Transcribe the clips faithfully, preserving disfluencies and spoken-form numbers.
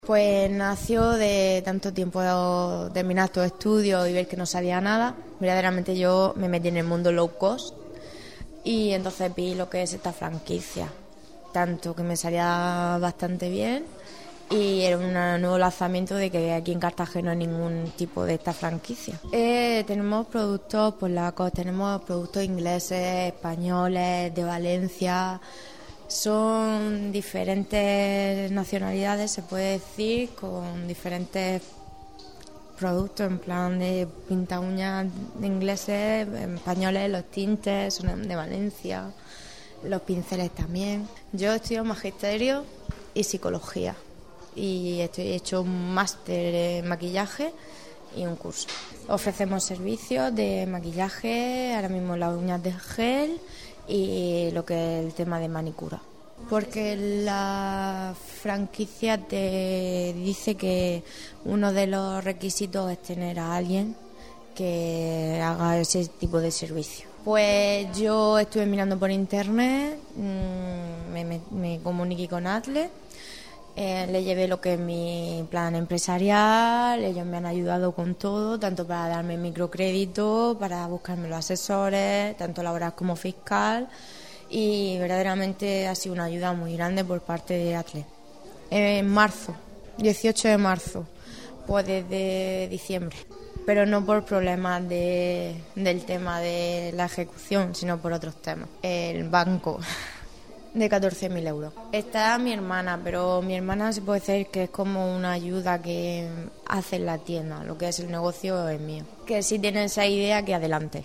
Pues nació de tanto tiempo de terminar estos estudios y ver que no sabía nada. Verdaderamente yo me metí en el mundo low cost y entonces vi lo que es esta franquicia. Tanto que me salía bastante bien y era un nuevo lanzamiento de que aquí en Cartagena no hay ningún tipo de esta franquicia. Eh, tenemos productos polacos, tenemos productos ingleses, españoles, de Valencia. Son diferentes nacionalidades, se puede decir, con diferentes productos, en plan de pinta uñas ingleses, españoles, los tintes son de Valencia, los pinceles también. Yo estudio magisterio y psicología y estoy he hecho un máster en maquillaje y un curso. Ofrecemos servicios de maquillaje, ahora mismo las uñas de gel y lo que es el tema de manicura. Porque la franquicia te dice que uno de los requisitos es tener a alguien que haga ese tipo de servicio. Pues yo estuve mirando por internet, me, me, me comuniqué con Atle, eh, le llevé lo que es mi plan empresarial, ellos me han ayudado con todo, tanto para darme microcrédito, para buscarme los asesores, tanto laboral como fiscal, y verdaderamente ha sido una ayuda muy grande por parte de Atle. En marzo, dieciocho de marzo, pues desde diciembre, pero no por problemas de, del tema de la ejecución, sino por otros temas. El banco de catorce mil euros. Está mi hermana, pero mi hermana se puede decir que es como una ayuda que hace en la tienda, lo que es el negocio es mío. Que si tienes esa idea, que adelante.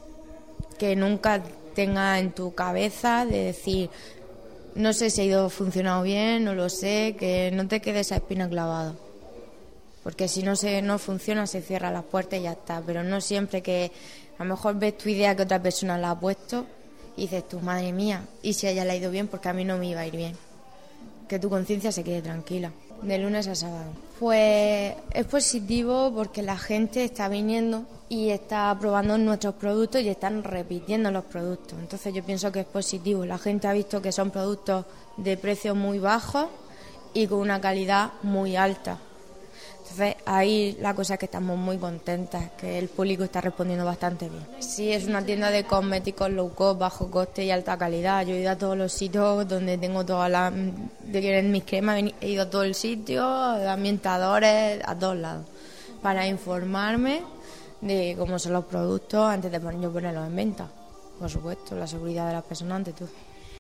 Que nunca tenga en tu cabeza de decir, no sé si ha ido funcionado bien, no lo sé, que no te quede esa espina clavada. Porque si no se no funciona, se cierra las puertas y ya está. Pero no siempre que a lo mejor ves tu idea que otra persona la ha puesto y dices tú, madre mía, y si a ella le ha ido bien, porque a mí no me iba a ir bien. Que tu conciencia se quede tranquila. De lunes a sábado. Pues es positivo porque la gente está viniendo y está probando nuestros productos y están repitiendo los productos. Entonces yo pienso que es positivo. La gente ha visto que son productos de precios muy bajos y con una calidad muy alta. Entonces ahí la cosa es que estamos muy contentas, que el público está respondiendo bastante bien. Sí, es una tienda de cosméticos low cost, bajo coste y alta calidad. Yo he ido a todos los sitios donde tengo todas las de mis cremas, he ido a todo el sitio, a ambientadores, a todos lados, para informarme de cómo son los productos antes de poner, yo ponerlos en venta. Por supuesto, la seguridad de las personas ante todo.